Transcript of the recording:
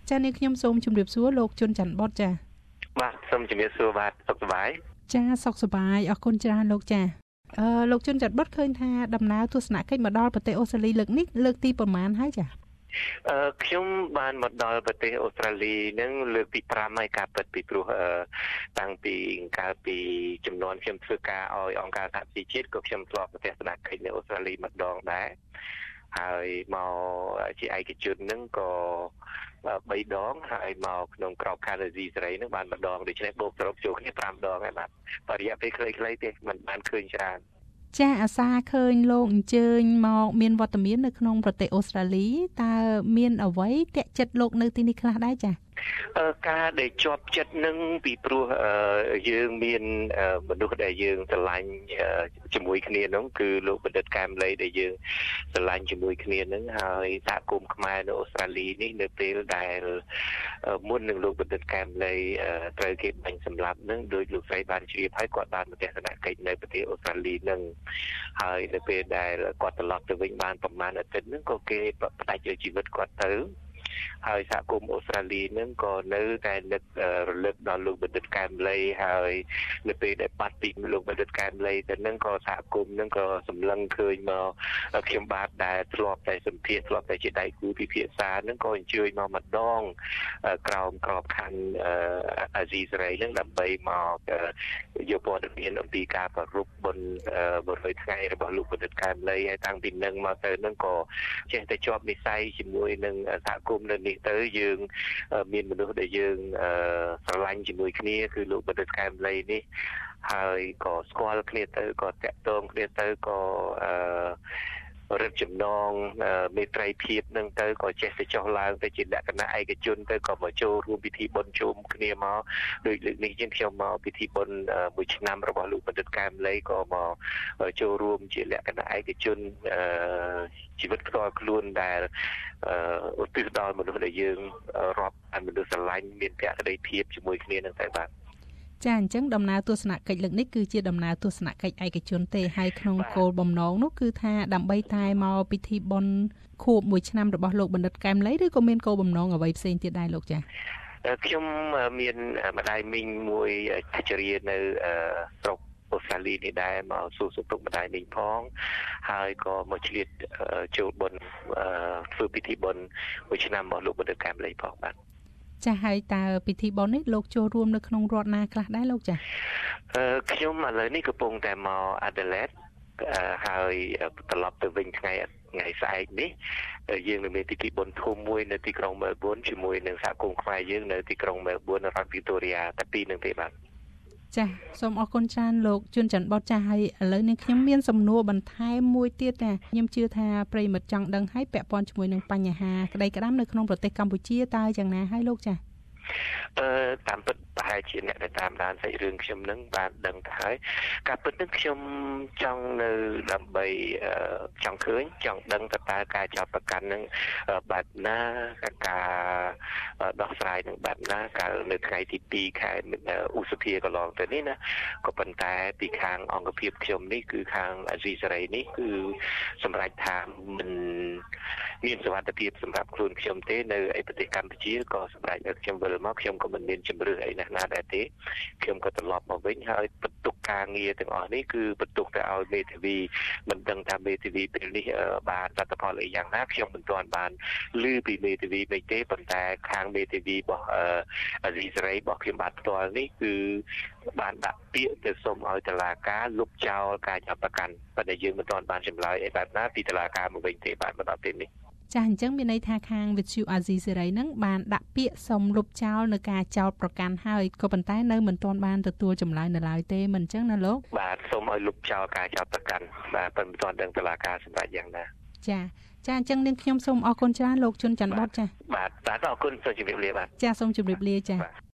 ចា៎នេះខ្ញុំសូមជម្រាបសួរលោកជុនច័ន្ទបុតចា៎បាទសូមជម្រាបសួរបាទសុខសប្បាយចាសុខសប្បាយអរគុណច្រើនលោកចាលោកជុនច័ន្ទបុតឃើញថាដំណើរទស្សនកិច្ចមកដល់ប្រទេសអូស្ត្រាលីលើកនេះលើកទីប្រមាណហើយចាខ្ញុំបានមកដល់ប្រទេសអូស្ត្រាលីនឹងលើកទី5ហើយការពិតពីព្រោះតាំងពីកាលពីចំនួនខ្ញុំធ្វើការឲ្យអង្គការសហប្រជាជាតិក៏ខ្ញុំធ្លាប់ប្រទេសទស្សនកិច្ចនៅអូស្ត្រាលីម្ដងដែរហើយមកជាឯកជននឹងក៏3ដងហើយមកក្នុងក្របខ័ណ្ឌអាស៊ីសេរីនឹងបានម្ដងដូច្នេះបូកសរុបចូលគ្នា5ដងហើយបាទបរិយាពេលខ្លីៗទេមិនបានឃើញច្រើនចាអាសាឃើញលោកអញ្ជើញមកមានវត្តមាននៅក្នុងប្រទេសអូស្ត្រាលីតើមានអ្វីទាក់ចិត្តលោកនៅទីនេះខ្លះដែរចាការដែលជាប់ចិត្តនឹងពីព្រោះយើងមានមនុស្សដែលយើងស្រឡាញ់ជាមួយគ្នានោះគឺលោកបណ្ឌិតកែមលីដែលយើងស្រឡាញ់ជាមួយគ្នានឹងហើយសហគមន៍ខ្មែរនៅអូស្ត្រាលីនេះនៅពេលដែលមុននឹងលោកបណ្ឌិតកែមលីត្រូវគេបាញ់សម្លាប់នឹងដោយលោកស្រីបានជ្រាបហើយគាត់បានមកទស្សនកិច្ចនៅប្រទេសអូស្ត្រាលីនឹងហើយនៅពេលដែលគាត់ត្រឡប់ទៅវិញបានប្រហែលអាទិត្យនឹងក៏គេផ្ដាច់ជីវិតគាត់ទៅហើយសហគមន៍អូស្ត្រាលីនឹងក៏នៅតែនឹករលឹកដល់លោកបណ្ឌិតកែមលីហើយនៅពេលដែលបាត់ពីលោកបណ្ឌិតកែមលីទៅនឹងក៏សហគមន៍នឹងក៏សម្លឹងឃើញមកខ្ញុំបាទដែលធ្លាប់តែសម្ភាសធ្លាប់តែជាដៃគូពិភាក្សានឹងក៏អញ្ជើញមកម្ដងក្រោមក្របខ័ណ្ឌអាស៊ីសេរីនឹងដើម្បីមកយកព័ត៌មានអំពីការប្រារព្ធបុណ្យ100ថ្ងៃរបស់លោកបណ្ឌិតកែមលីហើយតាំងពីនឹងមកទៅនឹងក៏ចេះតែជាប់និស្ស័យជាមួយនឹងសហគមន៍នៅនេះទៅយើងមានមនុស្សដែលយើងស្រឡាញ់ជាមួយគ្នាគឺលោកបណ្ឌិតកែមលីនេះហើយក៏ស្គាល់គ្នាទៅក៏តាក់ទងគ្នាទៅក៏រឹតចំណងមេត្រីភាពនឹងទៅក៏ចេះតែចុះឡើងទៅជាលក្ខណៈឯកជនទៅក៏មកចូលរួមពិធីបុណ្យជុំគ្នាមកដូចលើកនេះយើងខ្ញុំមកពិធីបុណ្យមួយឆ្នាំរបស់លោកបណ្ឌិតកែមលីក៏មកចូលរួមជាលក្ខណៈឯកជនជីវិតផ្ទាល់ខ្លួនដែលឧទ្ទិសដល់មនុស្សដែលយើងរាប់អានមនុស្សស្រឡាញ់មានភក្ដីភាពជាមួយគ្នានឹងតែបាទចាអញ្ចឹងដំណើរទស្សនកិច្ចលើកនេះគឺជាដំណើរទស្សនកិច្ចឯកជនទេហើយក្នុងគោលបំណងនោះគឺថាដើម្បីតែមកពិធីបុណ្យខួប1ឆ្នាំរបស់លោកបណ្ឌិតកែមលីឬក៏មានគោលបំណងអ្វីផ្សេងទៀតដែរលោកចាខ្ញុំមានម្ដាយមីងមួយអាចារ្យនៅស្រុកអូស្ត្រាលីនេះដែរមកសួរសុខទុក្ខម្ដាយមីងផងហើយក៏មកឆ្លៀតចូលបុណ្យធ្វើពិធីបុណ្យ1ឆ្នាំរបស់លោកបណ្ឌិតកែមលីផងបាទចាហើយតើពិធីបុណ្យនេះលោកចូលរួមនៅក្នុងរដ្ឋណាខ្លះដែរលោកចាខ្ញុំឥឡូវនេះកំពុងតែមក Adelaide ហើយត្រឡប់ទៅវិញថ្ងៃស្អែកនេះយើងនឹងមានពិធីបុណ្យធំមួយនៅទីក្រុង Melbourne ជាមួយនឹងសហគមន៍ខ្មែរយើងនៅទីក្រុង Melbourne រដ្ឋ Victoria តែពីរនឹងទេបាទចាសូមអរគុណច្រើនលោកជុនច័ន្ទបុតចាហើយឥឡូវនេះខ្ញុំមានសំណួរបន្ថែមមួយទៀតណាខ្ញុំជឿថាប្រិយមិត្តចង់ដឹងហើយពាក់ព័ន្ធជាមួយនឹងបញ្ហាក្តីក្តាំនៅក្នុងប្រទេសកម្ពុជាតើយ៉ាងណាហើយលោកចាតាមពិតប្រហែលជាអ្នកដែលតាមដានសាច់រឿងខ្ញុំនឹងបានដឹងទៅហើយការពិតនឹងខ្ញុំចង់នៅដើម្បីចង់ឃើញចង់ដឹងតើការចោទប្រកាន់នឹងបែបណាការដោះស្រាយនឹងបែបណាកាលនៅថ្ងៃទី2ខែឧសភាកន្លងទៅនេះណាក៏ប៉ុន្តែពីខាងអង្គភាពខ្ញុំនេះគឺខាងអាស៊ីសេរីនេះគឺសម្រាប់ថាមិនមានសុវត្ថិភាពសម្រាប់ខ្លួនខ្ញុំទេនៅឯប្រទេសកម្ពុជាក៏សម្រាប់ឲ្យខ្ញុំវិលមកខ្ញុំក៏មិនមានជំរឿនអីណាដែរទេខ្ញុំក៏ត្រឡប់មកវិញហើយបន្ទុកការងារទាំងអស់នេះគឺបន្ទុកទៅឲ្យមេធាវីមិនដឹងថាមេធាវីពេលនេះបានលទ្ធផលអីយ៉ាងណាខ្ញុំមិនទាន់បានឮពីមេធាវីមិនទេប៉ុន្តែខាងមេធាវីរបស់អាស៊ីសេរីរបស់ខ្ញុំបាទផ្ទាល់នេះគឺបានដាក់ពាក្យទៅសុំឲ្យតុលាការលុបចោលការចាប់ប្រកាន់ប៉ុន្តែយើងមិនទាន់បានចម្លើយអីបែបណាពីតុលាការមកវិញទេបាទមកដល់ពេលនេះចាអញ្ចឹងមានន័យថាខាងវិទ្យុអាស៊ីសេរីនឹងបានដាក់ពាក្យសុំលុបចោលនៅការចោទប្រកាន់ហើយក៏ប៉ុន្តែនៅមិនទាន់បានទទួលចម្លើយនៅឡើយទេមិនអញ្ចឹងណាលោកបាទសូមឲ្យលុបចោលការចោទប្រកាន់បាទប៉ុន្តែមិនទាន់ដឹងតុលាការសម្រេចយ៉ាងណាចាអញ្ចឹងនាងខ្ញុំសូមអរគុណច្រើនលោកជុនច័ន្ទបុតចាបាទអរគុណសូមជម្រាបលាបាទចាសូមជម្រាបលាចា